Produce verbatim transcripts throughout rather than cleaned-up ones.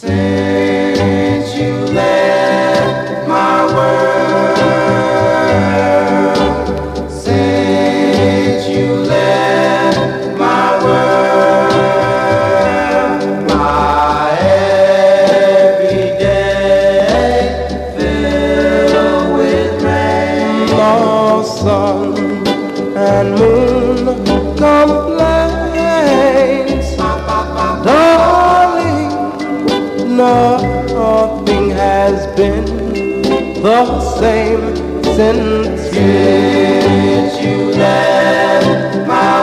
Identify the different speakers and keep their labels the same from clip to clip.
Speaker 1: Since you left my world, since you left my world, my every day filled with rain. The sun and moon complains, darling, nothing has been the same since, since you left my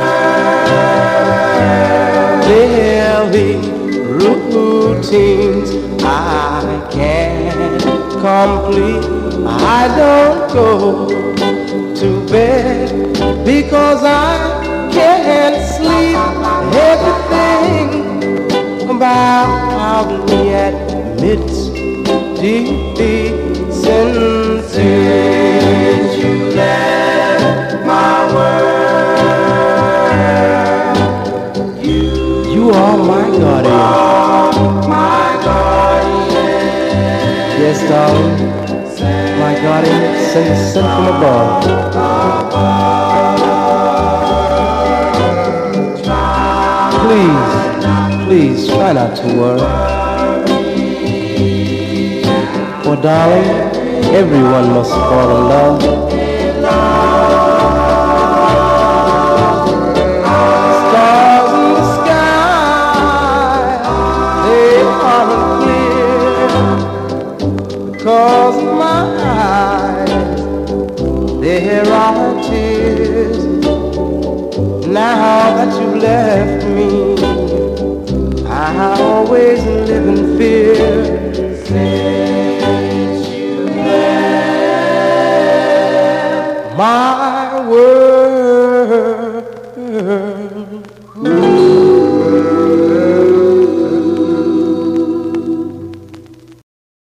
Speaker 1: world. Daily routines I can't complete. I don't go to bed because I can't sleep. Everything about me admits defeat since, since you left my world. You, you are my guardian. My guardian. Yes, darling. My guardian, sent, sent from above. Please, please try not to worry. For darling, everyone must fall in love. Stars in the sky, they aren't clear because of my eyes. There are tears. Now that you've left me, I always live in fear. Since you left my